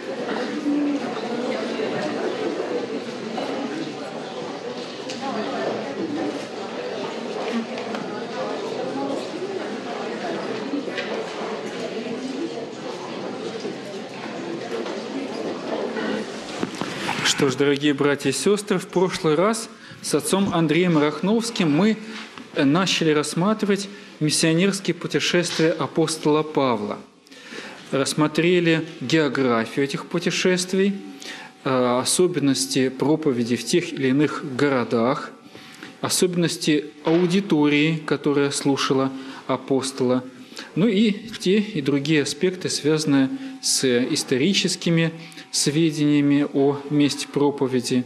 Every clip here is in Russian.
Что ж, дорогие братья и сестры, в прошлый раз с отцом Андреем Рахновским мы начали рассматривать миссионерские путешествия апостола Павла. Рассмотрели географию этих путешествий, особенности проповеди в тех или иных городах, особенности аудитории, которая слушала апостола, ну и те и другие аспекты, связанные с историческими сведениями о месте проповеди,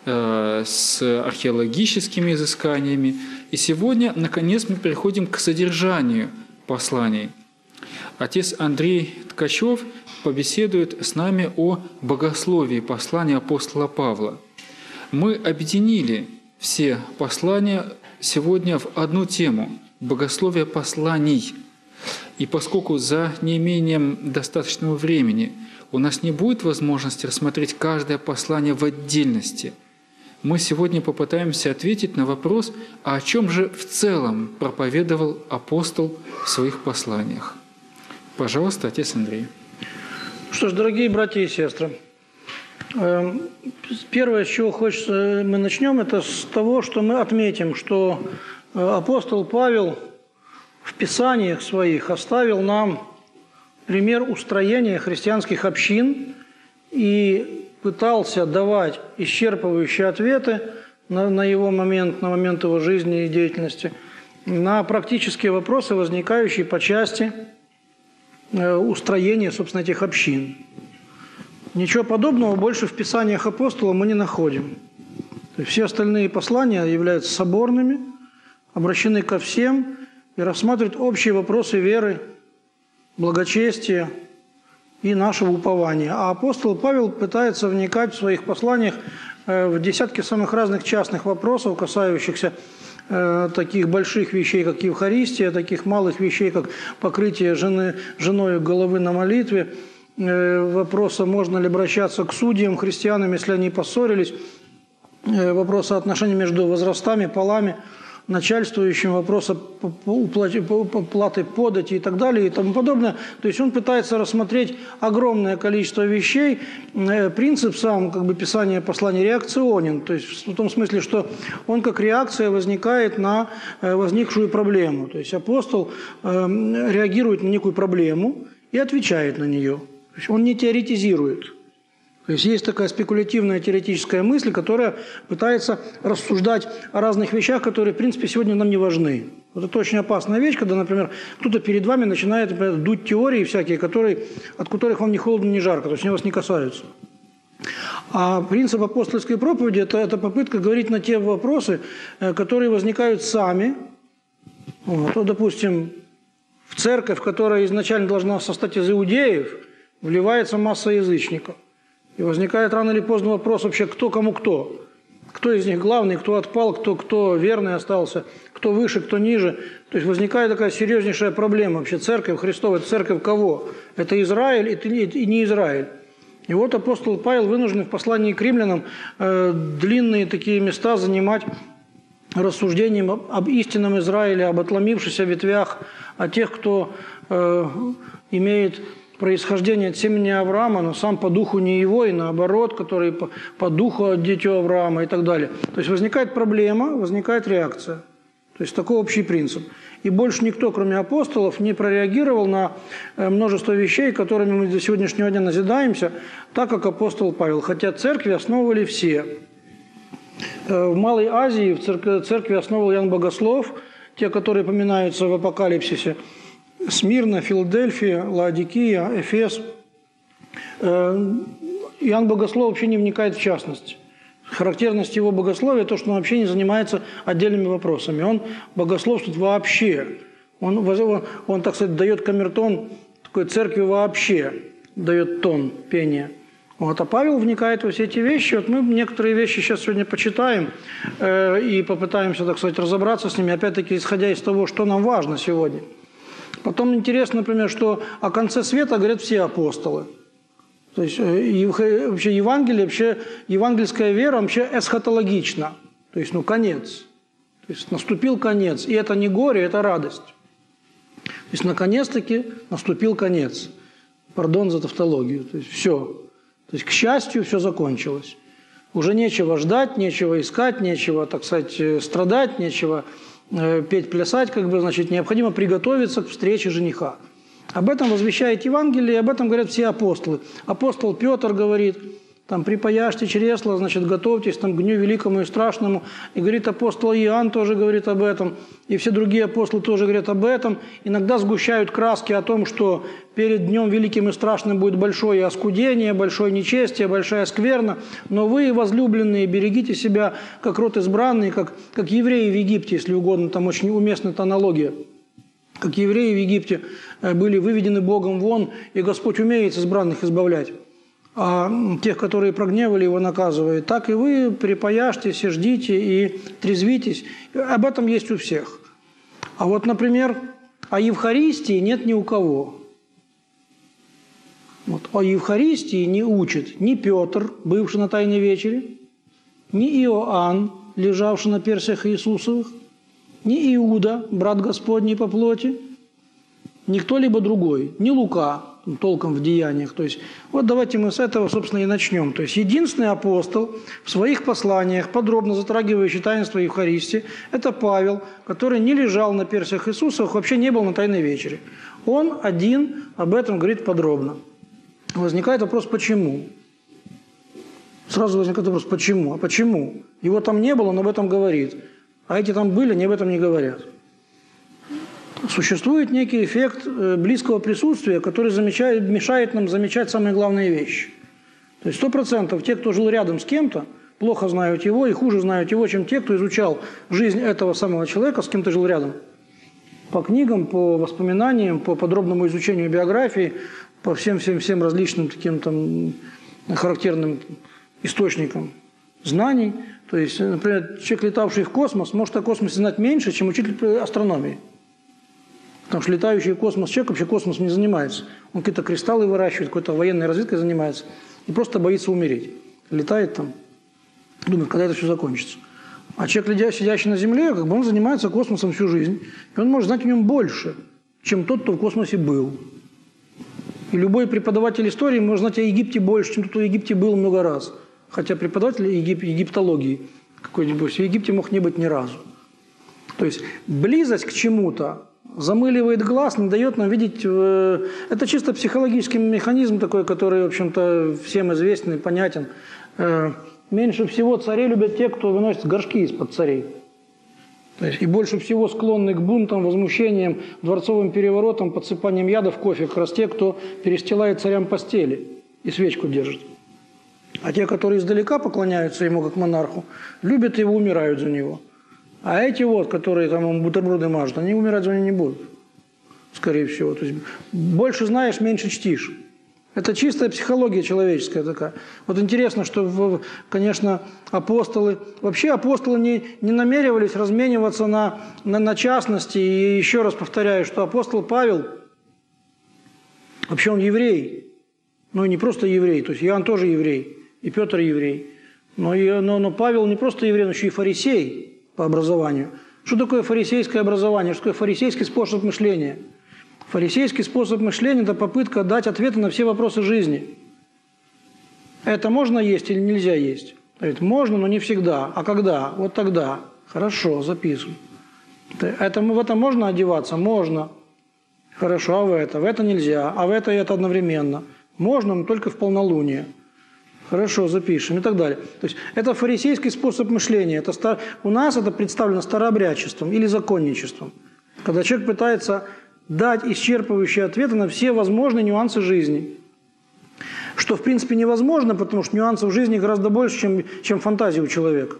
с археологическими изысканиями. И сегодня, наконец, мы переходим к содержанию посланий. Отец Андрей Ткачев побеседует с нами о богословии послания апостола Павла. Мы объединили все послания сегодня в одну тему – богословие посланий. И поскольку за неимением достаточного времени у нас не будет возможности рассмотреть каждое послание в отдельности, мы сегодня попытаемся ответить на вопрос, а о чем же в целом проповедовал апостол в своих посланиях. Пожалуйста, отец Андрей. Что ж, дорогие братья и сестры, первое, с чего хочется мы начнем, это с того, что мы отметим, что апостол Павел в Писаниях своих оставил нам пример устроения христианских общин и пытался давать исчерпывающие ответы на момент его жизни и деятельности, на практические вопросы, возникающие по части устроения, собственно, этих общин. Ничего подобного больше в Писаниях апостола мы не находим. То есть все остальные послания являются соборными, обращены ко всем и рассматривают общие вопросы веры, благочестия и нашего упования. А апостол Павел пытается вникать в своих посланиях в десятки самых разных частных вопросов, касающихся таких больших вещей, как Евхаристия, таких малых вещей, как покрытие женой головы на молитве, вопроса, можно ли обращаться к судьям, христианам, если они поссорились, вопроса отношений между возрастами, полами, начальствующим, вопроса платы подати и так далее и тому подобное. То есть он пытается рассмотреть огромное количество вещей. Принцип сам, писания послания реакционен, то есть в том смысле, что он как реакция возникает на возникшую проблему. То есть апостол реагирует на некую проблему и отвечает на нее. То есть он не теоретизирует. То есть есть такая спекулятивная теоретическая мысль, которая пытается рассуждать о разных вещах, которые, в принципе, сегодня нам не важны. Вот это очень опасная вещь, когда, например, кто-то перед вами начинает, например, дуть теории всякие, от которых вам ни холодно, ни жарко, то есть они вас не касаются. А принцип апостольской проповеди – это попытка говорить на те вопросы, которые возникают сами. Вот, допустим, в церковь, которая изначально должна состоять из иудеев, вливается масса язычников. И возникает рано или поздно вопрос вообще, кто кому кто. Кто из них главный, кто отпал, кто верный остался, кто выше, кто ниже. То есть возникает такая серьезнейшая проблема. Вообще церковь Христова – это церковь кого? Это Израиль и не Израиль. И вот апостол Павел вынужден в послании к римлянам длинные такие места занимать рассуждением об истинном Израиле, об отломившихся ветвях, о тех, кто имеет происхождение от семени Авраама, но сам по духу не его, и наоборот, который по духу дитё Авраама и так далее. То есть возникает проблема, возникает реакция. То есть такой общий принцип. И больше никто, кроме апостолов, не прореагировал на множество вещей, которыми мы до сегодняшнего дня назидаемся, так как апостол Павел. Хотя церкви основывали все. В Малой Азии в церкви основывал Иоанн Богослов, те, которые поминаются в Апокалипсисе. Смирна, Филадельфия, Лаодикия, Эфес. Иоанн Богослов вообще не вникает в частности. Характерность его богословия – то, что он вообще не занимается отдельными вопросами. Он богословствует вообще. Он, так сказать, дает камертон такой церкви вообще, дает тон пения. Вот. А Павел вникает во все эти вещи. Вот мы некоторые вещи сейчас сегодня почитаем и попытаемся, так сказать, разобраться с ними, опять-таки, исходя из того, что нам важно сегодня. Потом интересно, например, что о конце света говорят все апостолы. То есть вообще Евангелие, вообще евангельская вера вообще эсхатологична. То есть, конец. То есть наступил конец. И это не горе, это радость. То есть наконец-таки наступил конец. Пардон за тавтологию. То есть все. То есть, к счастью, все закончилось. Уже нечего ждать, нечего искать, нечего, так сказать, страдать, нечего петь, плясать, необходимо приготовиться к встрече жениха. Об этом возвещает Евангелие, и об этом говорят все апостолы. Апостол Петр говорит, припаяшьте чресла, готовьтесь к дню великому и страшному. И говорит апостол Иоанн тоже говорит об этом, и все другие апостолы тоже говорят об этом. Иногда сгущают краски о том, что перед днем великим и страшным будет большое оскудение, большое нечестие, большая скверна. Но вы, возлюбленные, берегите себя, как род избранный, как евреи в Египте, если угодно, там очень уместна эта аналогия. Как евреи в Египте были выведены Богом вон, и Господь умеет избранных избавлять, а тех, которые прогневали его, наказывает. Так и вы припаяшьтесь, и ждите, и трезвитесь. Об этом есть у всех. А вот, например, о Евхаристии нет ни у кого. О Евхаристии не учит ни Петр, бывший на Тайной вечере, ни Иоанн, лежавший на персях Иисусовых, ни Иуда, брат Господний по плоти, ни кто-либо другой, ни Лука, толком в деяниях. То есть, давайте мы с этого, собственно, и начнем. То есть, единственный апостол в своих посланиях, подробно затрагивающий таинство Евхаристии, это Павел, который не лежал на персях Иисусовых, вообще не был на Тайной вечере. Он один об этом говорит подробно. Возникает вопрос, почему? Сразу возникает вопрос, почему? А почему? Его там не было, он об этом говорит. А эти там были, они об этом не говорят. Существует некий эффект близкого присутствия, который мешает нам замечать самые главные вещи. То есть 100% те, кто жил рядом с кем-то, плохо знают его и хуже знают его, чем те, кто изучал жизнь этого самого человека, с кем ты жил рядом. По книгам, по воспоминаниям, по подробному изучению биографии, по всем различным таким характерным источникам знаний. То есть, например, человек, летавший в космос, может о космосе знать меньше, чем учитель астрономии. Потому что летающий в космос человек вообще космосом не занимается. Он какие-то кристаллы выращивает, какой-то военной разведкой занимается. И просто боится умереть. Летает там, думает, когда это все закончится. А человек, сидящий на Земле, он занимается космосом всю жизнь. И он может знать о нем больше, чем тот, кто в космосе был. И любой преподаватель истории может знать о Египте больше, чем тот, кто в Египте был много раз. Хотя преподаватель египтологии какой-нибудь в Египте мог не быть ни разу. То есть близость к чему-то замыливает глаз, не дает нам видеть... Это чисто психологический механизм такой, который, в общем-то, всем известен и понятен. Меньше всего царей любят те, кто выносит горшки из-под царей. То есть, и больше всего склонны к бунтам, возмущениям, дворцовым переворотам, подсыпанием яда в кофе как раз те, кто перестилает царям постели и свечку держит. А те, которые издалека поклоняются ему как монарху, любят его, умирают за него. А эти которые ему бутерброды мажут, они умирать за него не будут, скорее всего. То есть больше знаешь, меньше чтишь. Это чистая психология человеческая такая. Интересно, что, конечно, апостолы... Вообще апостолы не намеревались размениваться на частности. И еще раз повторяю, что апостол Павел, вообще он еврей. Ну и не просто еврей, то есть Иоанн тоже еврей, и Петр еврей. Но Павел не просто еврей, но еще и фарисей по образованию. Что такое фарисейское образование? Что такое фарисейский способ мышления? Фарисейский способ мышления – это попытка дать ответы на все вопросы жизни. Это можно есть или нельзя есть? Говорит, можно, но не всегда. А когда? Вот тогда. Хорошо, записываем. В это можно одеваться? Можно. Хорошо, а в это? В это нельзя. А в это и это одновременно. Можно, но только в полнолуние. Хорошо, запишем и так далее. То есть это фарисейский способ мышления. У нас это представлено старообрядчеством или законничеством. Когда человек пытается дать исчерпывающие ответы на все возможные нюансы жизни. Что, в принципе, невозможно, потому что нюансов жизни гораздо больше, чем фантазия у человека.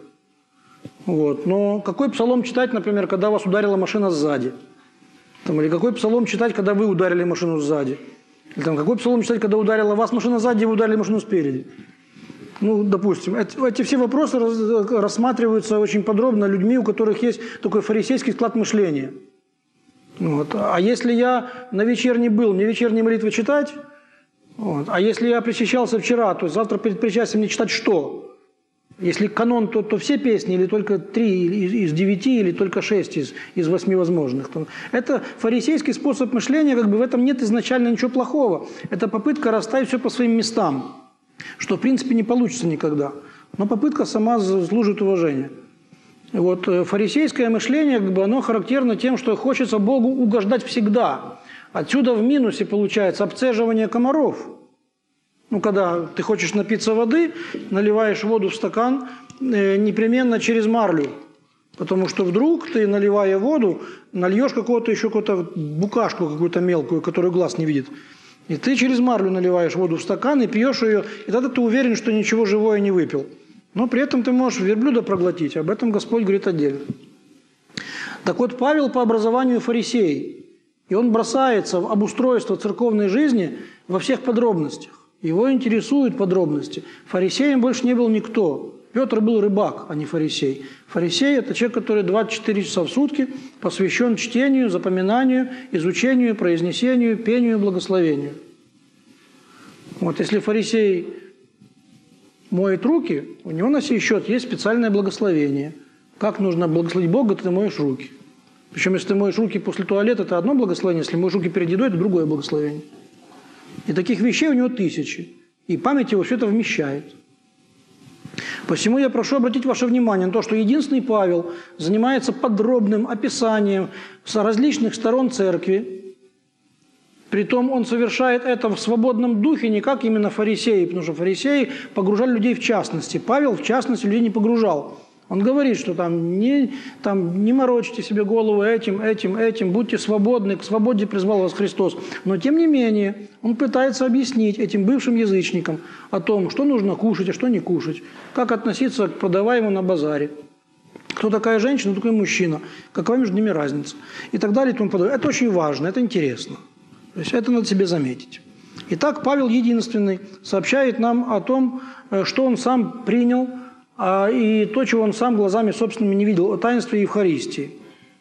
Но какой псалом читать, например, когда вас ударила машина сзади? Или какой псалом читать, когда вы ударили машину сзади? Или какой псалом читать, когда ударила вас машина сзади, и вы ударили машину спереди? Допустим. Эти все вопросы рассматриваются очень подробно людьми, у которых есть такой фарисейский склад мышления. А если я на вечерней был, мне вечерние молитвы читать? Вот. А если я причащался вчера, то завтра перед причастием мне читать что? Если канон, то все песни, или только 3 из 9, или только 6 из 8 возможных. Это фарисейский способ мышления, как бы в этом нет изначально ничего плохого. Это попытка расставить все по своим местам, что в принципе не получится никогда. Но попытка сама заслуживает уважения. Вот фарисейское мышление, как бы, оно характерно тем, что хочется Богу угождать всегда. Отсюда в минусе получается обцеживание комаров. Ну, когда ты хочешь напиться воды, наливаешь воду в стакан непременно через марлю. Потому что вдруг ты, наливая воду, нальешь какую-то букашку какую-то мелкую, которую глаз не видит. И ты через марлю наливаешь воду в стакан и пьешь ее, и тогда ты уверен, что ничего живое не выпил. Но при этом ты можешь верблюда проглотить. Об этом Господь говорит отдельно. Так вот, Павел по образованию фарисей. И он бросается в обустройство церковной жизни во всех подробностях. Его интересуют подробности. Фарисеем больше не был никто. Петр был рыбак, а не фарисей. Фарисей – это человек, который 24 часа в сутки посвящен чтению, запоминанию, изучению, произнесению, пению, благословению. Вот если фарисей моет руки, у него на сей счет есть специальное благословение. Как нужно благословить Бога, ты моешь руки. Причем, если ты моешь руки после туалета, это одно благословение, если моешь руки перед едой, это другое благословение. И таких вещей у него 1000. И память его все это вмещает. Посему я прошу обратить ваше внимание на то, что единственный Павел занимается подробным описанием с различных сторон церкви. Притом он совершает это в свободном духе, не как именно фарисеи, потому что фарисеи погружали людей в частности. Павел в частности людей не погружал. Он говорит, что не морочите себе голову этим, будьте свободны, к свободе призвал вас Христос. Но тем не менее, он пытается объяснить этим бывшим язычникам о том, что нужно кушать, а что не кушать, как относиться к продаваемому на базаре, кто такая женщина, кто такой мужчина, какова между ними разница и так далее и тому подобное. Это очень важно, это интересно. То есть это надо себе заметить. Итак, Павел единственный сообщает нам о том, что он сам принял, и то, чего он сам глазами собственными не видел, о таинстве Евхаристии.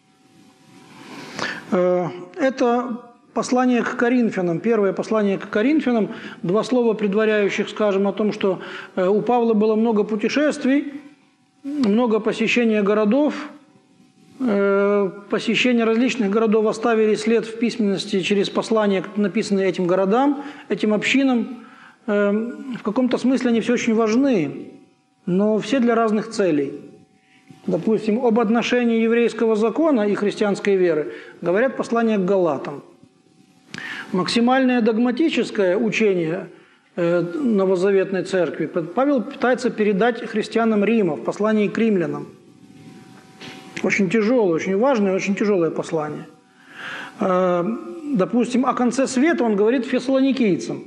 Это послание к Коринфянам, первое послание к Коринфянам, 2 слова предваряющих, скажем, о том, что у Павла было много путешествий, много посещения городов, посещение различных городов оставили след в письменности через послания, написанные этим городам, этим общинам. В каком-то смысле они все очень важны, но все для разных целей. Допустим, об отношении еврейского закона и христианской веры говорят послания к Галатам. Максимальное догматическое учение новозаветной церкви Павел пытается передать христианам Рима в послании к римлянам. Очень тяжелое, очень важное, очень тяжелое послание. Допустим, о конце света он говорит фессалоникийцам.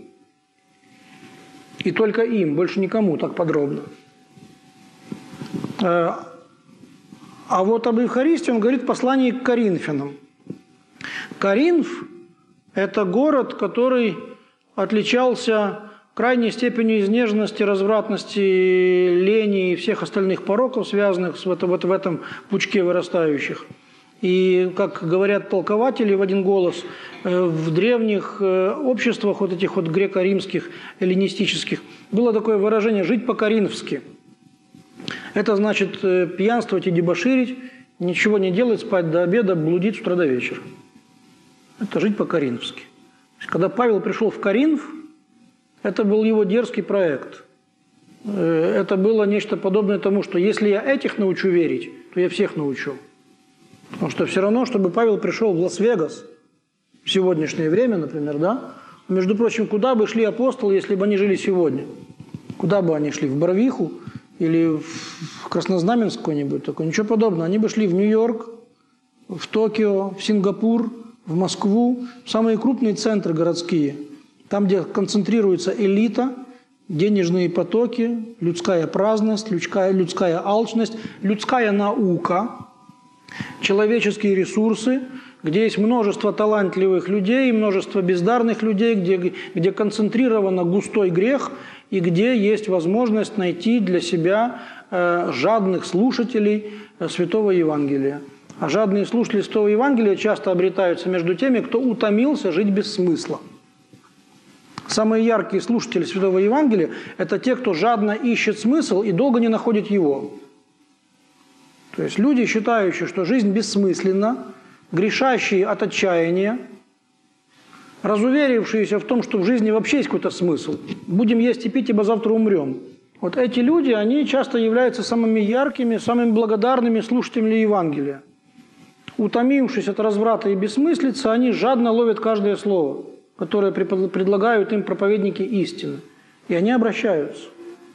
И только им, больше никому так подробно. А вот об Евхаристии он говорит в послании к Коринфянам. Коринф – это город, который отличался крайней степенью изнеженности, развратности, лени и всех остальных пороков, связанных с в этом пучке вырастающих. И, как говорят толкователи в один голос, в древних обществах вот этих вот греко-римских, эллинистических, было такое выражение «жить по-коринфски». Это значит пьянствовать и дебоширить, ничего не делать, спать до обеда, блудить с утра до вечера. Это жить по-коринфски. Когда Павел пришел в Коринф, это был его дерзкий проект. Это было нечто подобное тому, что если я этих научу верить, то я всех научу. Потому что все равно, чтобы Павел пришел в Лас-Вегас в сегодняшнее время, например, да? Между прочим, куда бы шли апостолы, если бы они жили сегодня? Куда бы они шли? В Барвиху или в Краснознаменск какой-нибудь такой? Ничего подобного. Они бы шли в Нью-Йорк, в Токио, в Сингапур, в Москву, в самые крупные центры городские. Там, где концентрируется элита, денежные потоки, людская праздность, людская алчность, людская наука, человеческие ресурсы, где есть множество талантливых людей, множество бездарных людей, где концентрирован густой грех и где есть возможность найти для себя жадных слушателей Святого Евангелия. А жадные слушатели Святого Евангелия часто обретаются между теми, кто утомился жить без смысла. Самые яркие слушатели Святого Евангелия – это те, кто жадно ищет смысл и долго не находит его. То есть люди, считающие, что жизнь бессмысленна, грешащие от отчаяния, разуверившиеся в том, что в жизни вообще есть какой-то смысл. Будем есть и пить, ибо завтра умрем. Вот эти люди, они часто являются самыми яркими, самыми благодарными слушателями Евангелия. Утомившись от разврата и бессмыслицы, они жадно ловят каждое слово, которое предлагают им проповедники истины. И они обращаются.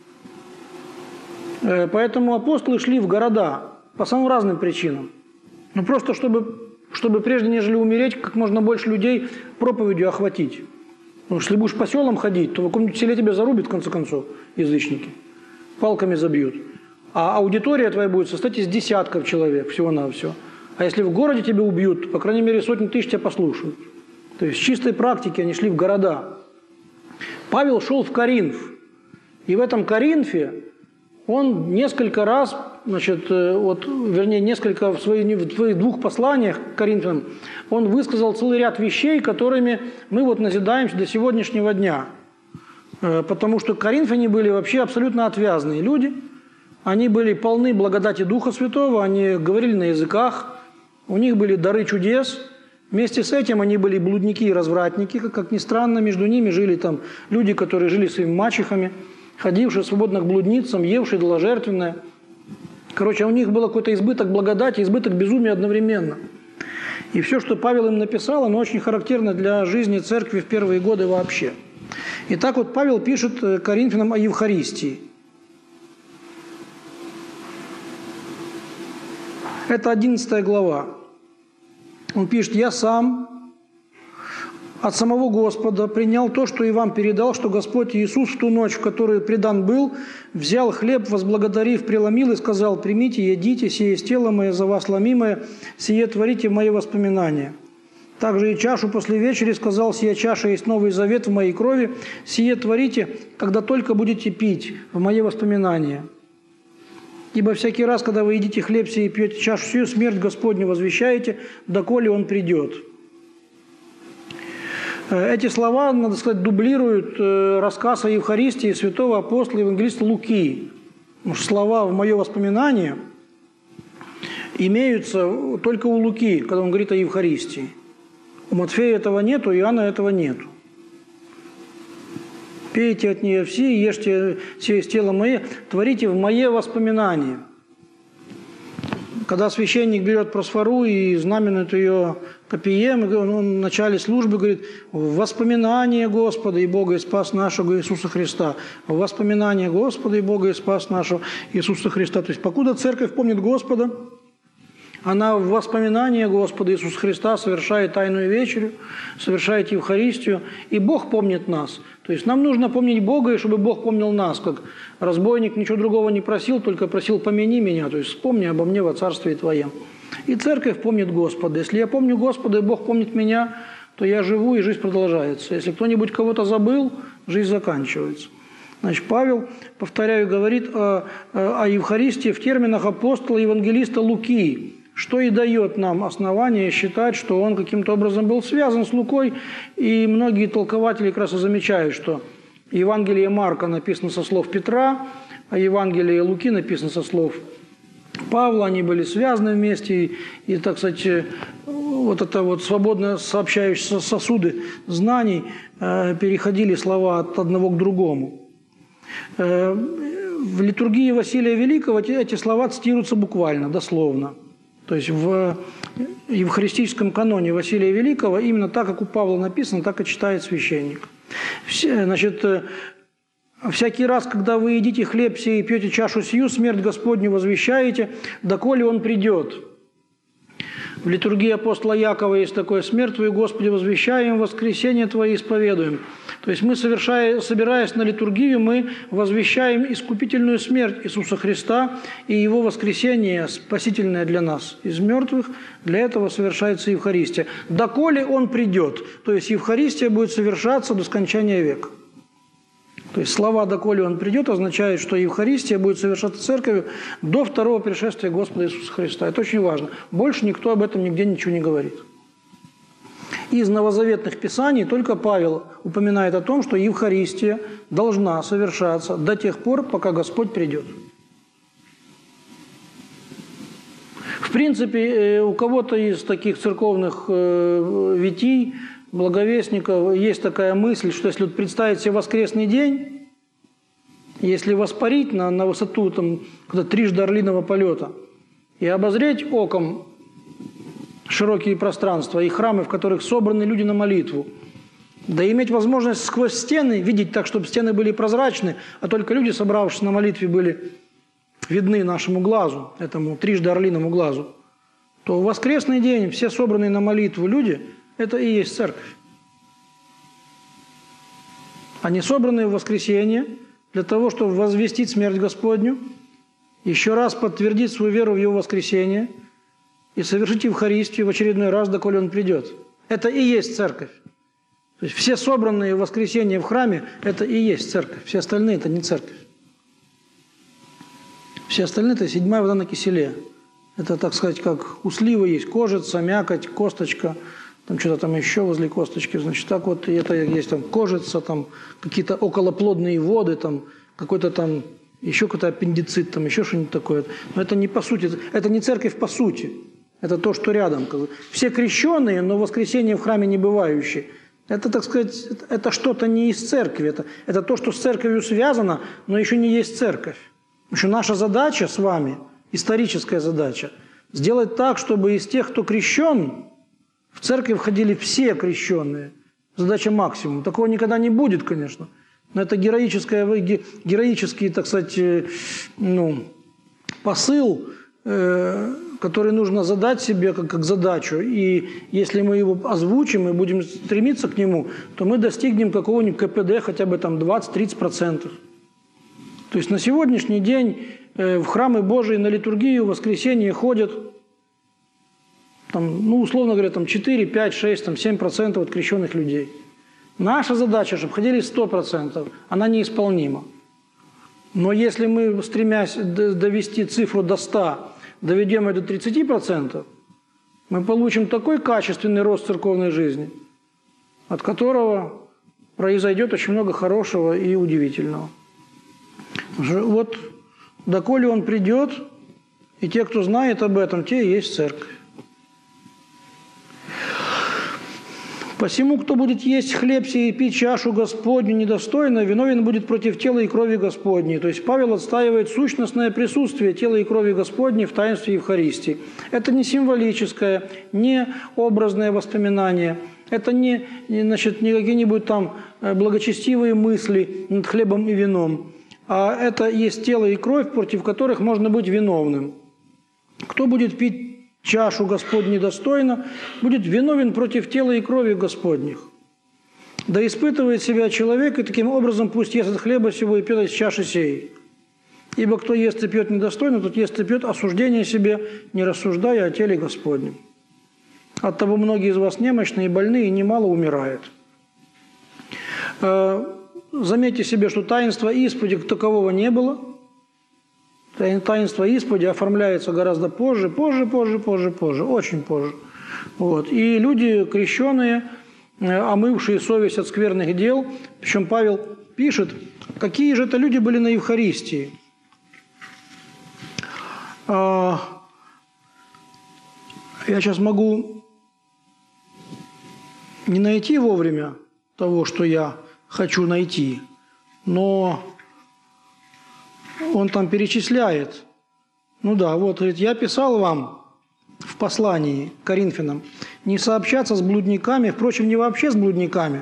Поэтому апостолы шли в города по самым разным причинам. Ну просто чтобы прежде, нежели умереть, как можно больше людей проповедью охватить. Потому что если будешь по селам ходить, то в каком-нибудь селе тебя зарубят, в конце концов, язычники. Палками забьют. А аудитория твоя будет состоять из десятков человек всего-навсего. А если в городе тебя убьют, то, по крайней мере, сотни тысяч тебя послушают. То есть с чистой практики они шли в города. Павел шел в Коринф. И в этом Коринфе он несколько раз, несколько в своих двух посланиях к Коринфянам, он высказал целый ряд вещей, которыми мы назидаемся до сегодняшнего дня. Потому что коринфяне были вообще абсолютно отвязные люди. Они были полны благодати Духа Святого, они говорили на языках, у них были дары чудес. Вместе с этим они были блудники и развратники, как ни странно, между ними жили там люди, которые жили своими мачехами, ходившие свободно к блудницам, евшие идоложертвенное. Короче, у них был какой-то избыток благодати, избыток безумия одновременно. И все, что Павел им написал, оно очень характерно для жизни церкви в первые годы вообще. Итак, вот Павел пишет Коринфянам о Евхаристии. Это 11 глава. Он пишет: «Я сам от самого Господа принял то, что и вам передал, что Господь Иисус в ту ночь, в которую предан был, взял хлеб, возблагодарив, преломил и сказал: примите, едите, сие есть тело мое за вас ломимое, сие творите в мои воспоминания. Также и чашу после вечери сказал: сия чаша есть новый завет в моей крови, сие творите, когда только будете пить в мои воспоминания. Ибо всякий раз, когда вы едите хлеб сей и пьете чашу сию, смерть Господню возвещаете, доколе Он придет». Эти слова, надо сказать, дублируют рассказ о Евхаристии святого апостола евангелиста Луки. Потому что слова «в мое воспоминание» имеются только у Луки, когда он говорит о Евхаристии. У Матфея этого нет, у Иоанна этого нет. «Пейте от нее все, ешьте сие из тела мое, творите в мое воспоминание». Когда священник берет просфору и знаменует ее копием, он в начале службы говорит: «В воспоминание Господа и Бога и Спас нашего Иисуса Христа». В воспоминание Господа и Бога и Спас нашего Иисуса Христа. То есть, покуда церковь помнит Господа, она в воспоминание Господа Иисуса Христа совершает Тайную вечерю, совершает Евхаристию, и Бог помнит нас. То есть нам нужно помнить Бога, и чтобы Бог помнил нас, как разбойник ничего другого не просил, только просил: помяни меня, то есть вспомни обо мне во Царстве Твоем. И церковь помнит Господа. Если я помню Господа, и Бог помнит меня, то я живу, и жизнь продолжается. Если кто-нибудь кого-то забыл, жизнь заканчивается. Значит, Павел, повторяю, говорит о Евхаристии в терминах апостола евангелиста Луки, что и дает нам основание считать, что он каким-то образом был связан с Лукой. И многие толкователи как раз и замечают, что Евангелие Марка написано со слов Петра, а Евангелие Луки написано со слов Павла. Они были связаны вместе, и так сказать, вот это вот свободно сообщающиеся сосуды знаний переходили слова от одного к другому. В литургии Василия Великого эти слова цитируются буквально, дословно. То есть в евхаристическом каноне Василия Великого именно так, как у Павла написано, так и читает священник. Значит, «Всякий раз, когда вы едите хлеб сей и пьете чашу сию, смерть Господню возвещаете, доколе Он придет». В литургии апостола Якова есть такое: «Смерть Твою, Господи, возвещаем, воскресение Твое исповедуем». То есть мы, собираясь на литургию, мы возвещаем искупительную смерть Иисуса Христа и Его воскресение, спасительное для нас из мертвых. Для этого совершается Евхаристия. Доколе Он придет, то есть Евхаристия будет совершаться до скончания века. То есть слова «доколе Он придет» означают, что Евхаристия будет совершаться церковью до второго пришествия Господа Иисуса Христа. Это очень важно. Больше никто об этом нигде ничего не говорит. Из новозаветных писаний только Павел упоминает о том, что Евхаристия должна совершаться до тех пор, пока Господь придет. В принципе, у кого-то из таких церковных витий, благовестников, есть такая мысль, что если представить себе воскресный день, если воспарить на высоту там, трижды орлиного полета и обозреть оком широкие пространства и храмы, в которых собраны люди на молитву, да иметь возможность сквозь стены видеть так, чтобы стены были прозрачны, а только люди, собравшись на молитве, были видны нашему глазу, этому трижды орлиному глазу, то в воскресный день все собранные на молитву люди – это и есть церковь. Они собраны в воскресенье для того, чтобы возвестить смерть Господню, еще раз подтвердить свою веру в Его воскресение и совершить Евхаристию в очередной раз, доколе Он придет. Это и есть церковь. То есть все собранные в воскресенье в храме – это и есть церковь. Все остальные – это не церковь. Все остальные – это седьмая вода на киселе. Это, так сказать, как у сливы есть кожица, мякоть, косточка, там что-то там еще возле косточки. Значит, так вот, и это есть там кожица, там какие-то околоплодные воды, там какой-то там еще какой-то аппендицит, там еще что-нибудь такое. Но это не по сути, это не церковь по сути. Это то, что рядом. Все крещенные, но в воскресенье в храме не бывающие. Это, так сказать, это что-то не из церкви. Это то, что с церковью связано, но еще не есть церковь. Потому что наша задача с вами, историческая задача, сделать так, чтобы из тех, кто крещен, в церковь входили все крещенные. Задача максимум. Такого никогда не будет, конечно. Но это героический, так сказать, посыл, который нужно задать себе как задачу. И если мы его озвучим и будем стремиться к нему, то мы достигнем какого-нибудь КПД хотя бы там 20-30%. То есть на сегодняшний день в храмы Божии на литургию в воскресенье ходят, там, условно говоря, там 4, 5, 6, там 7% от крещенных людей. Наша задача, чтобы ходили 100%, она неисполнима. Но если мы, стремясь довести цифру до 100, доведем ее до 30%, мы получим такой качественный рост церковной жизни, от которого произойдет очень много хорошего и удивительного. Вот доколе он придет, и те, кто знает об этом, те и есть церковь. «Посему, кто будет есть хлеб сей и пить чашу Господню недостойно, виновен будет против тела и крови Господней». То есть Павел отстаивает сущностное присутствие тела и крови Господней в таинстве Евхаристии. Это не символическое, не образное воспоминание, это не какие-нибудь там благочестивые мысли над хлебом и вином, а это есть тело и кровь, против которых можно быть виновным. Кто будет пить чашу Господню недостойно, будет виновен против тела и крови Господних. Да испытывает себя человек, и таким образом пусть ест от хлеба сего и пьет из чаши сей. Ибо кто ест и пьет недостойно, тот ест и пьет осуждение себе, не рассуждая о теле Господнем. Оттого многие из вас немощные и больные, и немало умирают. Заметьте себе, что таинства исповеди такового не было. Таинство исповеди оформляется гораздо позже, очень позже. Вот. И люди крещенные, омывшие совесть от скверных дел, причем Павел пишет, какие же это люди были на Евхаристии. Я сейчас могу не найти вовремя того, что я хочу найти, но он там перечисляет. Вот, говорит, я писал вам в послании к Коринфянам не сообщаться с блудниками, впрочем, не вообще с блудниками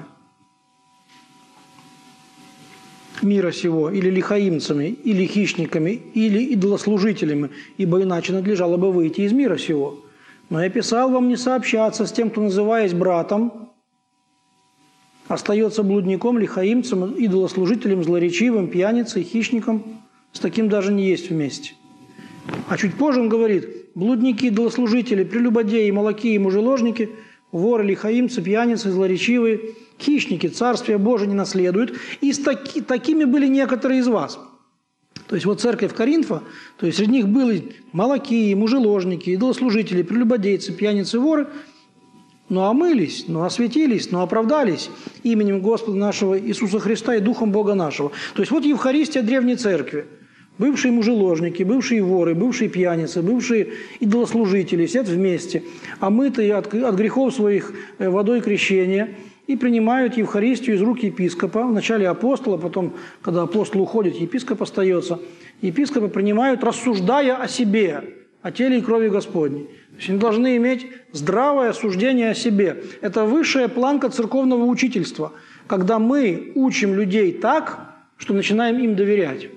мира сего, или лихаимцами, или хищниками, или идолослужителями, ибо иначе надлежало бы выйти из мира сего. Но я писал вам не сообщаться с тем, кто, называясь братом, остается блудником, лихаимцем, идолослужителем, злоречивым, пьяницей, хищником. С таким даже не есть вместе. А чуть позже он говорит, блудники, идолослужители, прелюбодеи, молоки и мужеложники, воры, лихаимцы, пьяницы, злоречивые, хищники, Царствие Божие не наследуют. И такими были некоторые из вас. То есть вот церковь Коринфа, то есть среди них были молоки, мужеложники, идолослужители, прелюбодейцы, пьяницы, воры. но омылись, но осветились, но оправдались именем Господа нашего Иисуса Христа и Духом Бога нашего. То есть вот Евхаристия Древней Церкви. Бывшие мужеложники, бывшие воры, бывшие пьяницы, бывшие идолослужители сидят вместе, омытые от грехов своих водой крещения, и принимают Евхаристию из рук епископа. Вначале апостола, потом, когда апостол уходит, епископ остается. Епископы принимают, рассуждая о себе, о теле и крови Господней. То есть они должны иметь здравое суждение о себе. Это высшая планка церковного учительства, когда мы учим людей так, что начинаем им доверять.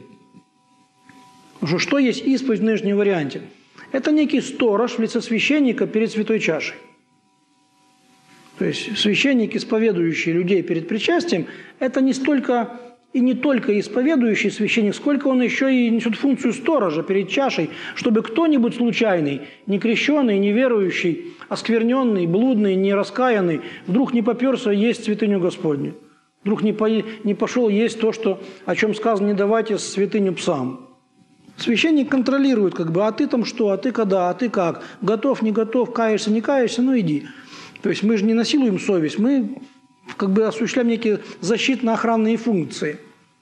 Потому что есть исповедь в нынешнем варианте? Это некий сторож в лице священника перед святой чашей. То есть священник, исповедующий людей перед причастием, это не столько и не только исповедующий священник, сколько он еще и несет функцию сторожа перед чашей, чтобы кто-нибудь случайный, некрещенный, неверующий, оскверненный, блудный, нераскаянный, вдруг не поперся есть святыню Господню, вдруг не пошел есть то, о чем сказано, не давайте святыню псам. Священник контролирует, а ты там что, а ты когда, а ты как, готов, не готов, каешься, не каешься, ну иди. То есть мы же не насилуем совесть, мы осуществляем некие защитно-охранные функции.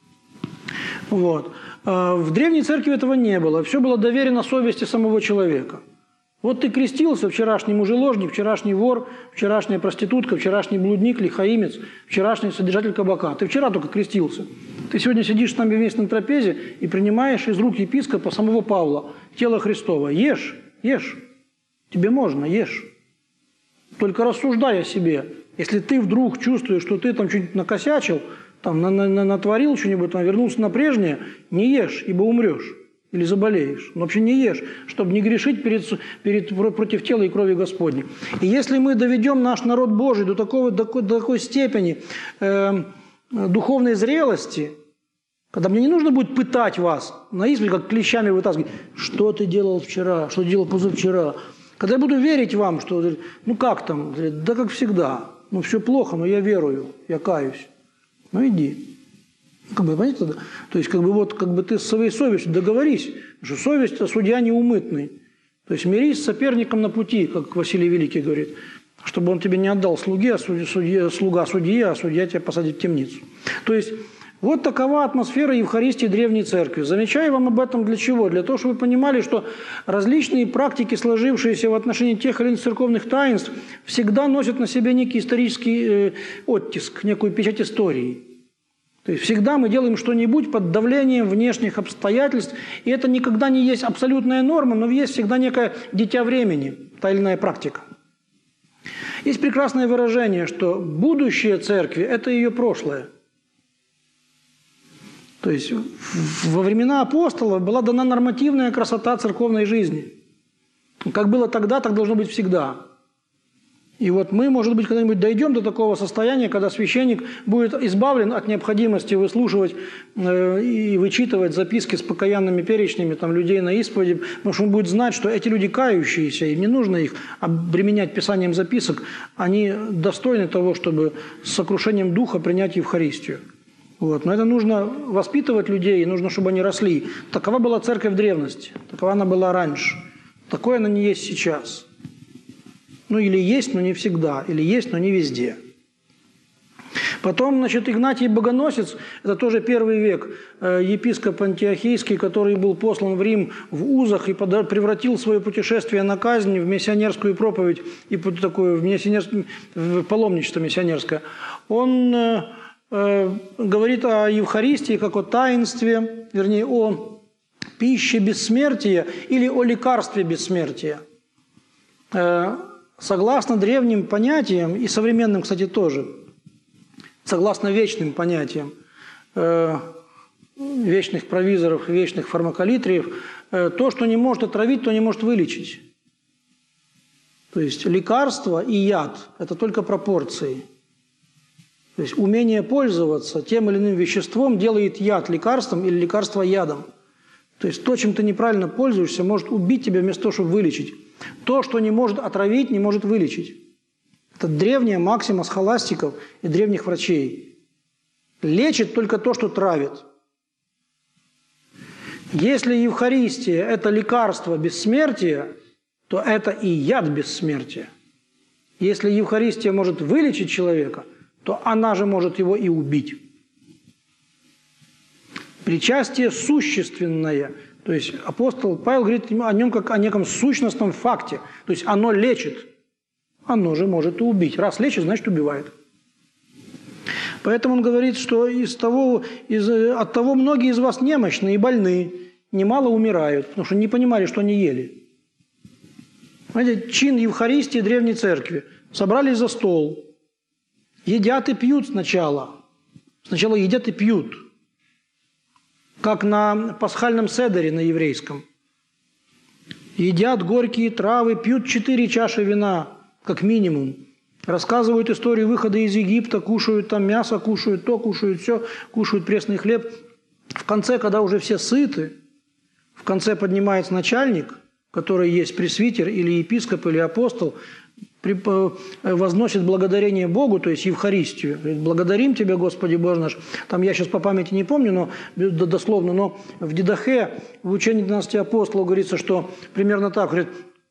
Вот. В Древней Церкви этого не было, все было доверено совести самого человека. Вот ты крестился, вчерашний мужеложник, вчерашний вор, вчерашняя проститутка, вчерашний блудник, лихаимец, вчерашний содержатель кабака. Ты вчера только крестился. Ты сегодня сидишь с нами вместе на трапезе и принимаешь из рук епископа самого Павла тело Христово. Ешь, ешь. Тебе можно, ешь. Только рассуждай о себе. Если ты вдруг чувствуешь, что ты там что-нибудь накосячил, там, натворил что-нибудь, вернулся на прежнее, не ешь, ибо умрешь. Или заболеешь. Но вообще не ешь, чтобы не грешить против тела и крови Господней. И если мы доведем наш народ Божий до такой степени духовной зрелости, когда мне не нужно будет пытать вас на исповедь, как клещами вытаскивать, что ты делал вчера, что ты делал позавчера. Когда я буду верить вам, что, как там, да как всегда, все плохо, но я верую, я каюсь. Иди. Понимаете? То есть, ты с своей совестью договорись, что совесть – это судья неумытный. То есть, мирись с соперником на пути, как Василий Великий говорит, чтобы он тебе не отдал слуга судьи, а судья тебя посадит в темницу. То есть, вот такова атмосфера Евхаристии Древней Церкви. Замечаю вам об этом для чего? Для того, чтобы вы понимали, что различные практики, сложившиеся в отношении тех или иных церковных таинств, всегда носят на себе некий исторический оттиск, некую печать истории. То есть всегда мы делаем что-нибудь под давлением внешних обстоятельств, и это никогда не есть абсолютная норма, но есть всегда некое дитя времени, та или иная практика. Есть прекрасное выражение, что будущее церкви – это ее прошлое. То есть во времена апостолов была дана нормативная красота церковной жизни. Как было тогда, так должно быть всегда. И вот мы, может быть, когда-нибудь дойдем до такого состояния, когда священник будет избавлен от необходимости выслушивать и вычитывать записки с покаянными перечнями людей на исповеди, потому что он будет знать, что эти люди кающиеся, и не нужно их обременять писанием записок, они достойны того, чтобы с сокрушением духа принять Евхаристию. Вот. Но это нужно воспитывать людей, и нужно, чтобы они росли. Такова была церковь в древности, такова она была раньше. Такой она не есть сейчас. Или есть, но не всегда, или есть, но не везде. Потом, Игнатий Богоносец, это тоже первый век, епископ антиохийский, который был послан в Рим в узах и превратил свое путешествие на казнь в миссионерскую проповедь и в паломничество миссионерское. Он говорит о Евхаристии как о таинстве, вернее, о пище бессмертия или о лекарстве бессмертия. Согласно древним понятиям, и современным, кстати, тоже, согласно вечным понятиям вечных провизоров, вечных фармаколитриев, то, что не может отравить, то не может вылечить. То есть лекарство и яд – это только пропорции. То есть умение пользоваться тем или иным веществом делает яд лекарством или лекарство ядом. То есть то, чем ты неправильно пользуешься, может убить тебя вместо того, чтобы вылечить. То, что не может отравить, не может вылечить. Это древняя максима схоластиков и древних врачей. Лечит только то, что травит. Если Евхаристия – это лекарство бессмертия, то это и яд бессмертия. Если Евхаристия может вылечить человека, то она же может его и убить. Причастие существенное. То есть апостол Павел говорит о нем как о неком сущностном факте. То есть оно лечит. Оно же может и убить. Раз лечит, значит убивает. Поэтому он говорит, что от того многие из вас немощны и больны, немало умирают, потому что не понимали, что они ели. Знаете, чин Евхаристии Древней Церкви. Собрались за стол. Едят и пьют сначала. Сначала едят и пьют. Как на пасхальном седере на еврейском. Едят горькие травы, пьют 4 чаши вина, как минимум. Рассказывают историю выхода из Египта, кушают там мясо, кушают то, кушают все, кушают пресный хлеб. В конце, когда уже все сыты, в конце поднимается начальник, который есть пресвитер или епископ или апостол, возносит благодарение Богу, то есть Евхаристию. Говорит: благодарим Тебя, Господи Боже наш. Там я сейчас по памяти не помню, но дословно, но в Дидахе, в учении 12 апостолов говорится, что примерно так, говорит: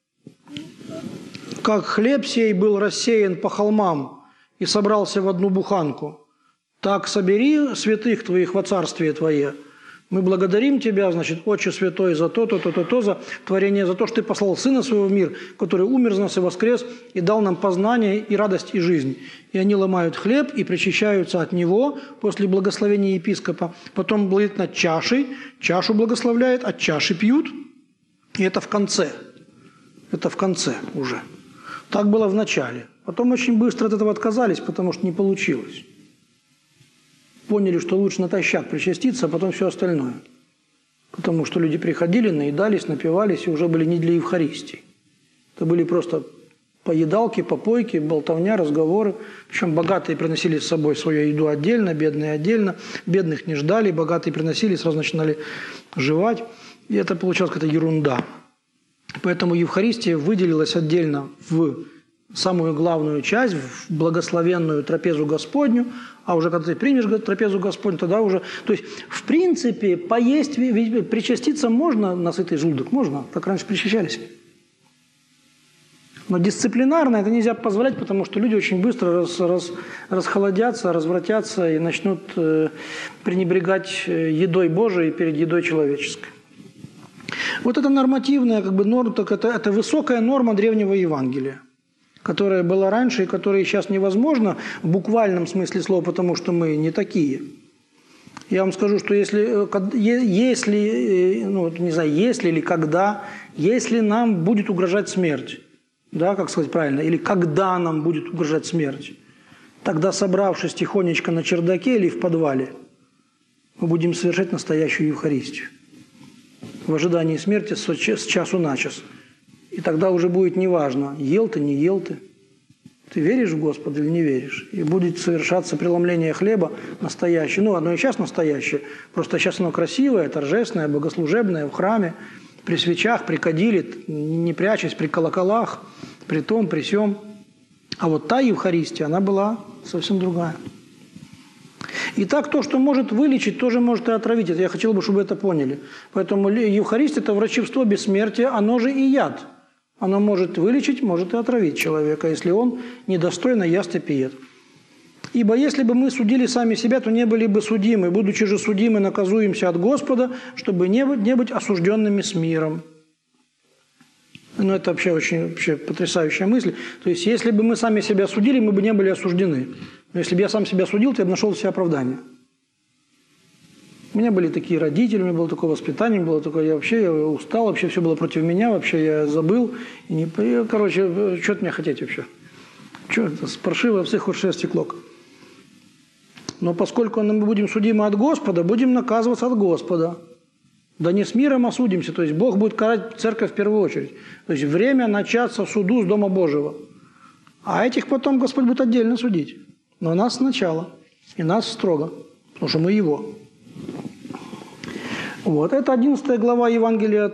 как хлеб сей был рассеян по холмам и собрался в одну буханку, так собери святых Твоих во царствие Твое. Мы благодарим Тебя, значит, Отче Святой, за то, за творение, за то, что Ты послал Сына Своего в мир, который умер за нас и воскрес, и дал нам познание, и радость, и жизнь. И они ломают хлеб и причащаются от Него после благословения епископа. Потом благословит над чашей, чашу благословляет, от чаши пьют. И это в конце. Это в конце уже. Так было в начале. Потом очень быстро от этого отказались, потому что не получилось. Поняли, что лучше натощак причаститься, а потом все остальное. Потому что люди приходили, наедались, напивались и уже были не для Евхаристии. Это были просто поедалки, попойки, болтовня, разговоры. Причем богатые приносили с собой свою еду отдельно, бедные отдельно. Бедных не ждали, богатые приносили, сразу начинали жевать. И это получалась какая-то ерунда. Поэтому Евхаристия выделилась отдельно в самую главную часть, в благословенную трапезу Господню, а уже когда ты примешь трапезу Господню, тогда уже... То есть, в принципе, поесть, ведь причаститься можно на сытый желудок, можно, так раньше причащались. Но дисциплинарно это нельзя позволять, потому что люди очень быстро расхолодятся, развратятся и начнут пренебрегать едой Божией перед едой человеческой. Вот это нормативная норма, это высокая норма древнего Евангелия, которая была раньше и которая сейчас невозможна в буквальном смысле слова, потому что мы не такие. Я вам скажу, что если нам будет угрожать смерть, да, как сказать правильно, или когда нам будет угрожать смерть, тогда, собравшись тихонечко на чердаке или в подвале, мы будем совершать настоящую Евхаристию в ожидании смерти с часу на час. И тогда уже будет неважно, ел ты, не ел ты. Ты веришь в Господа или не веришь? И будет совершаться преломление хлеба настоящее. Ну, оно и сейчас настоящее. Просто сейчас оно красивое, торжественное, богослужебное, в храме, при свечах, при кадиле, не прячась, при колоколах, при том, при сём. А вот та Евхаристия, она была совсем другая. И так то, что может вылечить, тоже может и отравить. Это я хотел бы, чтобы это поняли. Поэтому Евхаристия – это врачевство бессмертия, оно же и яд. Оно может вылечить, может и отравить человека, если он недостойно ест и пьет. Ибо если бы мы судили сами себя, то не были бы судимы. Будучи же судимы, наказуемся от Господа, чтобы не быть осужденными с миром. Ну, это вообще потрясающая мысль. То есть, если бы мы сами себя судили, мы бы не были осуждены. Но если бы я сам себя судил, то я бы нашел себе оправдание. У меня были такие родители, у меня было такое воспитание, было такое, я устал, вообще все было против меня, вообще я забыл. Короче, что от меня хотеть вообще? Что это, паршивое всех хоть шерсти клок. Но поскольку мы будем судимы от Господа, будем наказываться от Господа. Да не с миром осудимся, то есть Бог будет карать церковь в первую очередь. То есть время начаться суду с Дома Божьего. А этих потом Господь будет отдельно судить. Но нас сначала. И нас строго. Потому что мы Его. Вот. Это 11 глава Евангелия,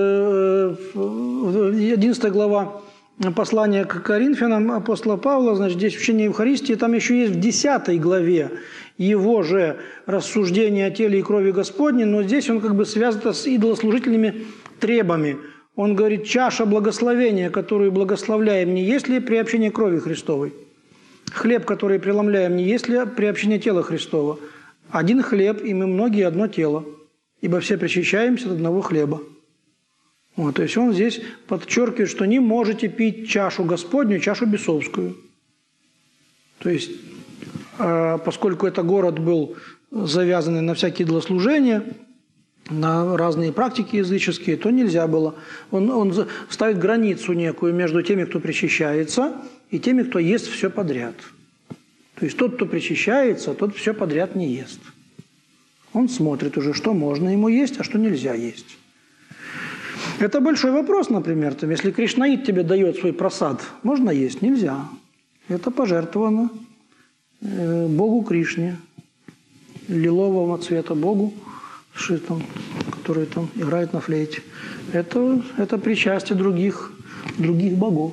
11 глава послания к Коринфянам апостола Павла. Значит, здесь учение Евхаристии. Там еще есть в 10 главе его же рассуждение о теле и крови Господней, но здесь он связан с идолослужительными требами. Он говорит, чаша благословения, которую благословляем, не есть ли приобщение крови Христовой? Хлеб, который преломляем, не есть ли приобщение тела Христова? Один хлеб, и мы многие одно тело, ибо все причащаемся от одного хлеба. Вот, то есть он здесь подчеркивает, что не можете пить чашу Господню, чашу бесовскую. То есть, поскольку это город был завязанный на всякие идолослужения, на разные практики языческие, то нельзя было. Он ставит границу некую между теми, кто причащается, и теми, кто ест все подряд. То есть тот, кто причащается, тот все подряд не ест. Он смотрит уже, что можно ему есть, а что нельзя есть. Это большой вопрос, например. Если Кришнаит тебе дает свой прасад, можно есть? Нельзя. Это пожертвовано Богу Кришне, лилового цвета Богу, который там играет на флейте. Это причастие других богов.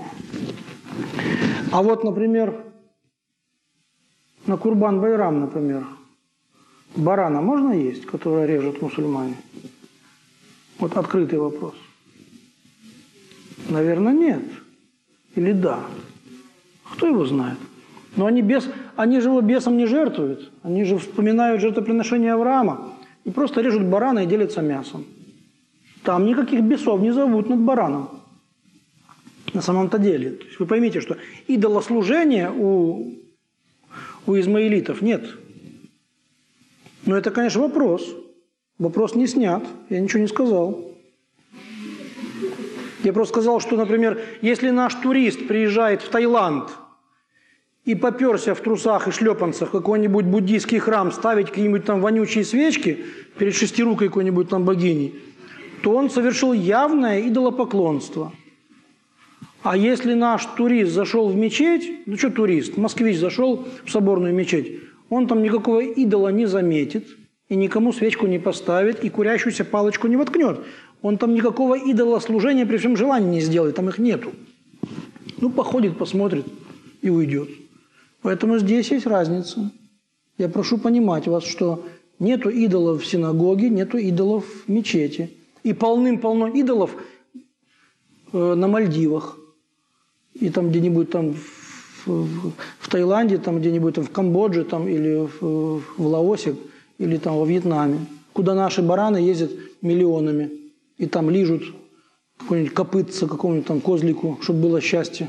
А вот, например, на Курбан-Байрам, например, барана можно есть, который режут мусульмане? Вот открытый вопрос. Наверное, нет. Или да. Кто его знает? Но они же его бесом не жертвуют. Они же вспоминают жертвоприношение Авраама и просто режут барана и делятся мясом. Там никаких бесов не зовут над бараном. На самом-то деле. То есть вы поймите, что идолослужения у измаилитов нет. Но это, конечно, вопрос. Вопрос не снят. Я ничего не сказал. Я просто сказал, что, например, если наш турист приезжает в Таиланд и попёрся в трусах и шлепанцах в какой-нибудь буддийский храм ставить какие-нибудь там вонючие свечки перед шестирукой какой-нибудь там богини, то он совершил явное идолопоклонство. А если наш турист зашел в мечеть, ну что турист, москвич зашел в соборную мечеть, он там никакого идола не заметит, и никому свечку не поставит, и курящуюся палочку не воткнет. Он там никакого идолослужения при всем желании не сделает, там их нету. Ну, походит, посмотрит и уйдет. Поэтому здесь есть разница. Я прошу понимать вас, что нету идолов в синагоге, нету идолов в мечети. И полным-полно идолов на Мальдивах. И там где-нибудь там в Таиланде, там где-нибудь там в Камбодже там, или в Лаосе, или там во Вьетнаме, куда наши бараны ездят миллионами и там лижут какой-нибудь копытце какому-нибудь там козлику, чтобы было счастье.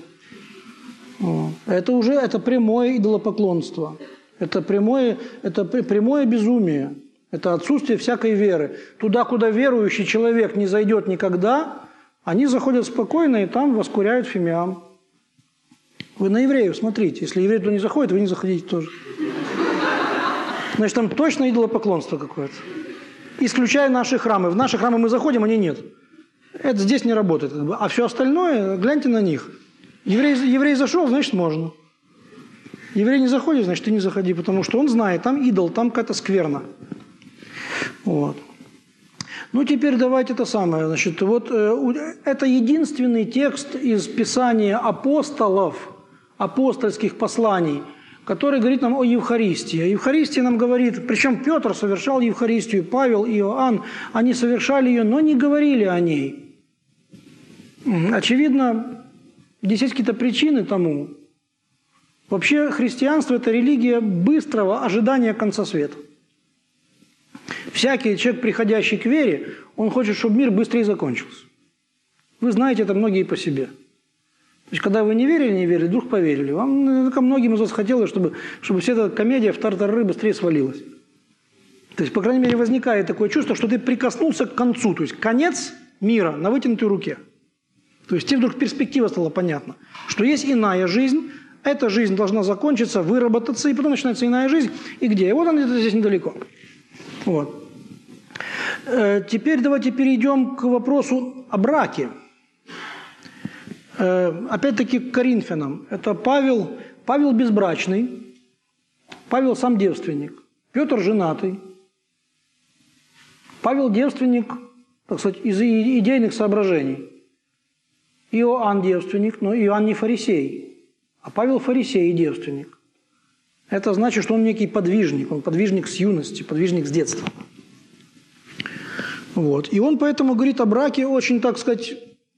Это прямое идолопоклонство. Это прямое безумие. Это отсутствие всякой веры. Туда, куда верующий человек не зайдет никогда, они заходят спокойно и там воскуряют фимиам. Вы на евреев смотрите. Если еврей туда не заходит, вы не заходите тоже. Значит, там точно идолопоклонство какое-то. Исключая наши храмы. В наши храмы мы заходим, они нет. Это здесь не работает. А все остальное, гляньте на них. Еврей зашел, значит, можно. Еврей не заходит, значит, ты не заходи, потому что он знает, там идол, там какая-то скверна. Вот. Ну, теперь давайте это самое. Значит, вот это единственный текст из Писания апостолов, апостольских посланий, который говорит нам о Евхаристии. О Евхаристии нам говорит, причем Петр совершал Евхаристию, Павел и Иоанн, они совершали ее, но не говорили о ней. Очевидно, здесь есть какие-то причины тому. Вообще христианство – это религия быстрого ожидания конца света. Всякий человек, приходящий к вере, он хочет, чтобы мир быстрее закончился. Вы знаете это многие по себе. То есть, когда вы не верили, вдруг поверили. Вам, как многим из вас хотелось, чтобы вся эта комедия в тартарары быстрее свалилась. То есть, по крайней мере, возникает такое чувство, что ты прикоснулся к концу. То есть, конец мира на вытянутой руке. То есть, тебе вдруг перспектива стала понятна, что есть иная жизнь, эта жизнь должна закончиться, выработаться, и потом начинается иная жизнь. И где? И вот она где-то здесь недалеко. Вот. Теперь давайте перейдем к вопросу о браке. Опять-таки к Коринфянам. Это Павел безбрачный, Павел сам девственник, Петр женатый, Павел девственник, так сказать, из идейных соображений. Иоанн девственник, но Иоанн не фарисей, а Павел фарисей и девственник. Это значит, что он некий подвижник, он подвижник с юности, подвижник с детства. Вот. И он поэтому говорит о браке очень, так сказать,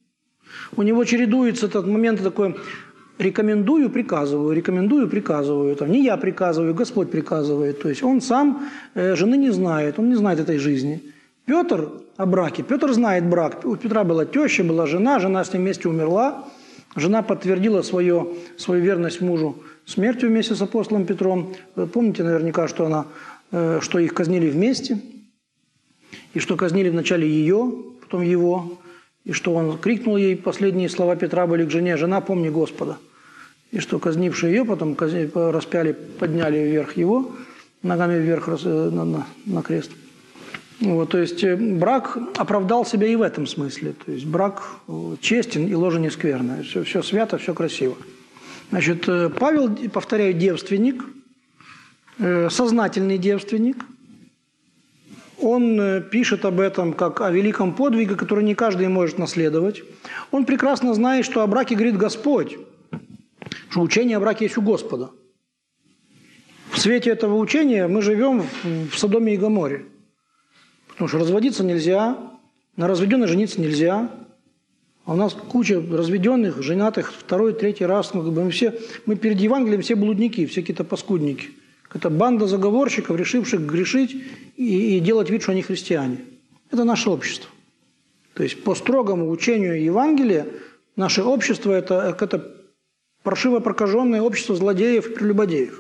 У него чередуется этот момент такой: рекомендую, приказываю. Там, не я приказываю, Господь приказывает. То есть он сам жены не знает, он не знает этой жизни. Петр о браке. Петр знает брак. У Петра была теща, была жена с ним вместе умерла. Жена подтвердила свою верность мужу смертью вместе с апостолом Петром. Вы помните наверняка, что их казнили вместе, и что казнили вначале ее, потом его, и что он крикнул ей, последние слова Петра были к жене: «Жена, помни Господа». И что казнившие ее потом распяли, подняли вверх его, ногами вверх на крест. Вот, то есть брак оправдал себя и в этом смысле. То есть брак честен и ложа не скверная. Все свято, все красиво. Значит, Павел, повторяю, девственник, сознательный девственник. Он пишет об этом как о великом подвиге, который не каждый может наследовать. Он прекрасно знает, что о браке говорит Господь, что учение о браке есть у Господа. В свете этого учения мы живем в Содоме и Гоморе. Потому что разводиться нельзя, на разведенной жениться нельзя. А у нас куча разведенных, женатых второй, третий раз. Мы перед Евангелием все блудники, все какие-то паскудники. Это банда заговорщиков, решивших грешить и делать вид, что они христиане. Это наше общество. То есть по строгому учению Евангелия наше общество – это паршиво прокаженное общество злодеев и прелюбодеев.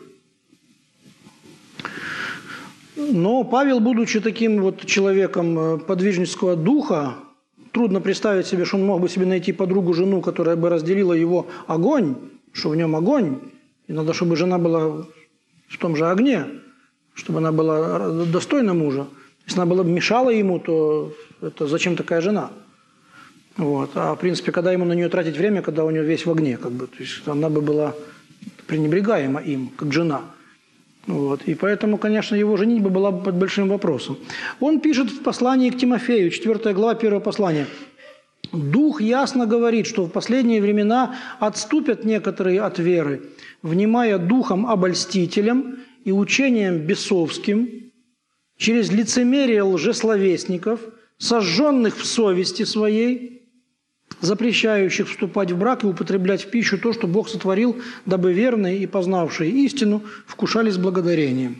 Но Павел, будучи таким вот человеком подвижнического духа, трудно представить себе, что он мог бы себе найти подругу, жену, которая бы разделила его огонь, что в нем огонь, и надо, чтобы жена была в том же огне, чтобы она была достойна мужа. Если она мешала ему, то это зачем такая жена? Вот. А в принципе, когда ему на нее тратить время, когда у нее весь в огне, то есть она бы была пренебрегаема им, как жена. Вот. И поэтому, конечно, его женитьба была бы под большим вопросом. Он пишет в послании к Тимофею, 4 глава 1 послания: «Дух ясно говорит, что в последние времена отступят некоторые от веры, внимая духом обольстителям и учением бесовским, через лицемерие лжесловесников, сожженных в совести своей, запрещающих вступать в брак и употреблять в пищу то, что Бог сотворил, дабы верные и познавшие истину вкушали с благодарением».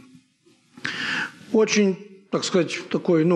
Очень, так сказать, такой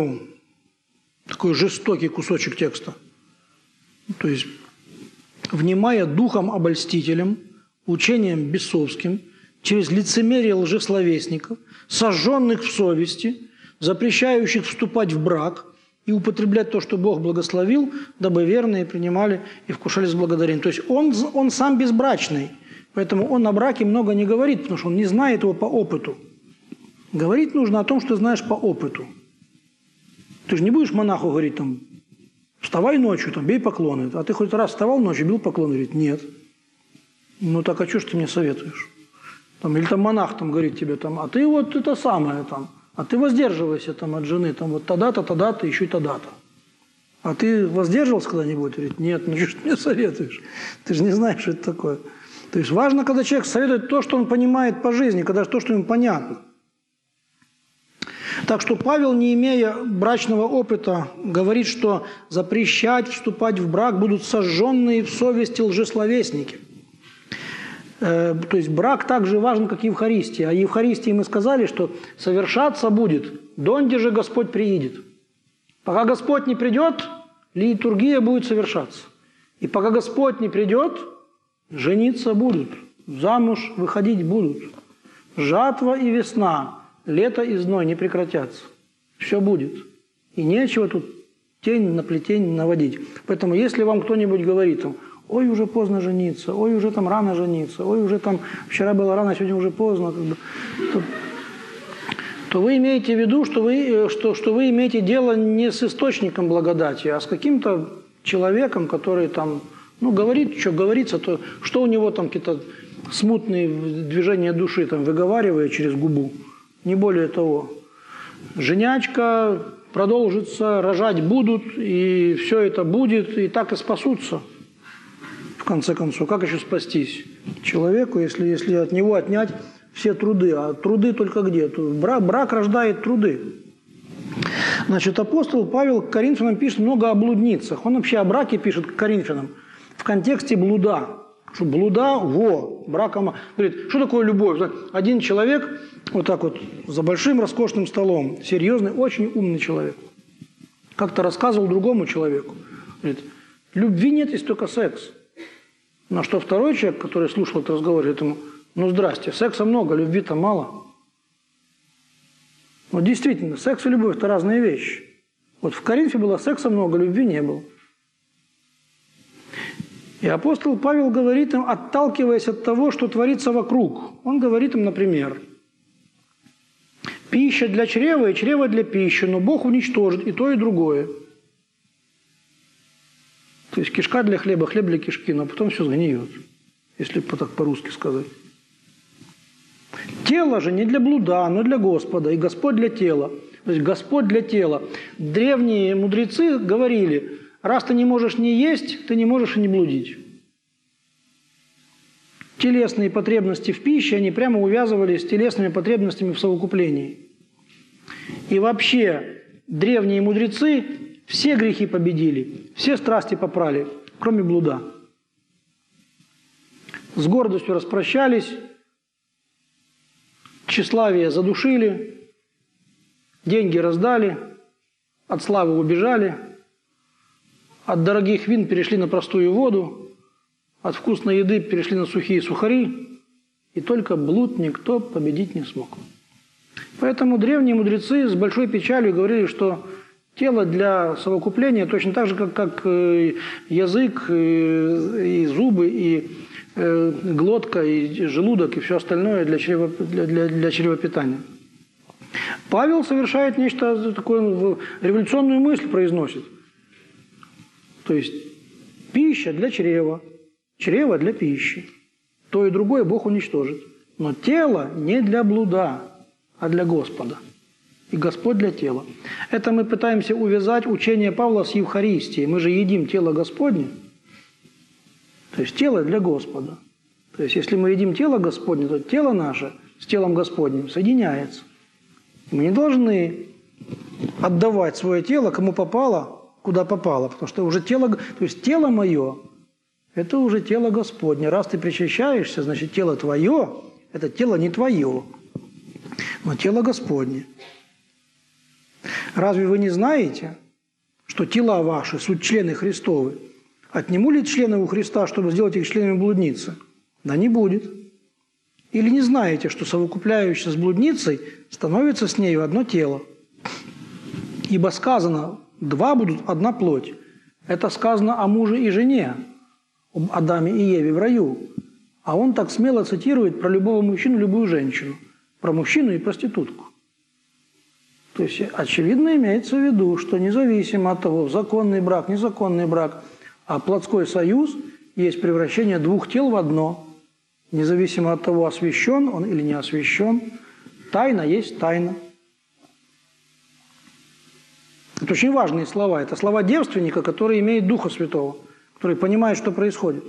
жестокий кусочек текста. То есть, внимая духом обольстителям, учением бесовским, через лицемерие лжесловесников, сожженных в совести, запрещающих вступать в брак и употреблять то, что Бог благословил, дабы верные принимали и вкушали с благодарением. То есть он сам безбрачный, поэтому он о браке много не говорит, потому что он не знает его по опыту. Говорить нужно о том, что ты знаешь по опыту. Ты же не будешь монаху говорить там: вставай ночью, бей поклоны. А ты хоть раз вставал ночью, бил поклоны? Говорит: нет. Ну так а что ж ты мне советуешь? Или монах говорит тебе: а ты вот это самое а ты воздерживайся от жены, вот тогда-то, тогда-то, еще и тогда-то. А ты воздерживался когда-нибудь? Говорит: нет, ну что ж ты мне советуешь? Ты же не знаешь, что это такое. То есть важно, когда человек советует то, что он понимает по жизни, когда то, что ему понятно. Так что Павел, не имея брачного опыта, говорит, что запрещать вступать в брак будут сожженные в совести лжесловесники. То есть брак так же важен, как Евхаристия. А Евхаристии мы сказали, что совершаться будет, донде же Господь приидет. Пока Господь не придет, литургия будет совершаться. И пока Господь не придет, жениться будут, замуж выходить будут. Жатва и весна, лето и зной не прекратятся. Все будет. И нечего тут тень на плетень наводить. Поэтому если вам кто-нибудь говорит: ой, уже поздно жениться, ой, уже рано жениться, ой, уже вчера было рано, сегодня уже поздно, то вы имеете в виду, что вы имеете дело не с источником благодати, а с каким-то человеком, который говорит, что говорится, то что у него какие-то смутные движения души выговаривает через губу. Не более того. Женячка продолжится, рожать будут, и все это будет, и так и спасутся. В конце концов, как еще спастись человеку, если от него отнять все труды? А труды только где? Брак рождает труды. Значит, апостол Павел к Коринфянам пишет много о блудницах. Он вообще о браке пишет к Коринфянам. контексте блуда. Что блуда, браком. Говорит, что такое любовь? Один человек вот так вот за большим роскошным столом, серьезный, очень умный человек, как-то рассказывал другому человеку. Говорит, любви нет, есть только секс. На что второй человек, который слушал этот разговор, говорит ему, ну здрасте, секса много, любви-то мало. Но действительно, секс и любовь – это разные вещи. Вот в Коринфе было секса много, любви не было. И апостол Павел говорит им, отталкиваясь от того, что творится вокруг. Он говорит им, например, пища для чрева и чрево для пищи, но Бог уничтожит и то, и другое. То есть кишка для хлеба, хлеб для кишки, но потом все сгниет, если так по-русски сказать. Тело же не для блуда, но для Господа, и Господь для тела. То есть Господь для тела. Древние мудрецы говорили, раз ты не можешь не есть, ты не можешь и не блудить. Телесные потребности в пище, они прямо увязывались с телесными потребностями в совокуплении. И вообще, древние мудрецы все грехи победили, все страсти попрали, кроме блуда. С гордостью распрощались, тщеславие задушили, деньги раздали, от славы убежали, от дорогих вин перешли на простую воду, от вкусной еды перешли на сухие сухари, и только блуд никто победить не смог. Поэтому древние мудрецы с большой печалью говорили, что тело для совокупления точно так же, как язык, и зубы, и глотка, и желудок, и все остальное для чревопитания. Павел совершает нечто такое, революционную мысль произносит. То есть пища для чрева, чрево для пищи. То и другое Бог уничтожит. Но тело не для блуда, а для Господа. И Господь для тела. Это мы пытаемся увязать учение Павла с Евхаристией. Мы же едим тело Господне. То есть тело для Господа. То есть если мы едим тело Господне, то тело наше с телом Господним соединяется. Мы не должны отдавать свое тело кому попало, куда попало. Потому что уже тело, то есть тело мое, это уже тело Господне. Раз ты причащаешься, значит тело твое, это тело не твое, но тело Господне. Разве вы не знаете, что тела ваши суть члены Христовы? Отниму ли члены у Христа, чтобы сделать их членами блудницы? Да не будет. Или не знаете, что совокупляющийся с блудницей становится с нею одно тело? Ибо сказано, два будут одна плоть. Это сказано о муже и жене, об Адаме и Еве в раю. А он так смело цитирует про любого мужчину, любую женщину. Про мужчину и проститутку. То есть, очевидно, имеется в виду, что независимо от того, законный брак, незаконный брак, а плотской союз есть превращение двух тел в одно. Независимо от того, освящен он или не освящен, тайна есть тайна. Это очень важные слова. Это слова девственника, который имеет Духа Святого, который понимает, что происходит.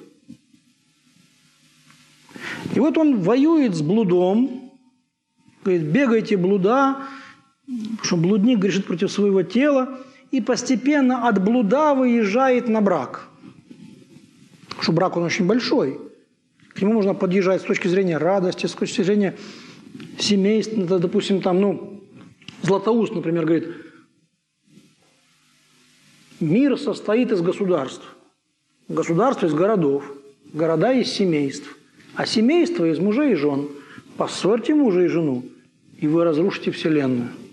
И вот он воюет с блудом, говорит, бегайте блуда, что блудник грешит против своего тела, и постепенно от блуда выезжает на брак. Что брак он очень большой. К нему можно подъезжать с точки зрения радости, с точки зрения семейства. Допустим, там, Златоуст, например, говорит, мир состоит из государств. Государство из городов, города из семейств, а семейство из мужей и жен. Поссорьте мужа и жену, и вы разрушите вселенную.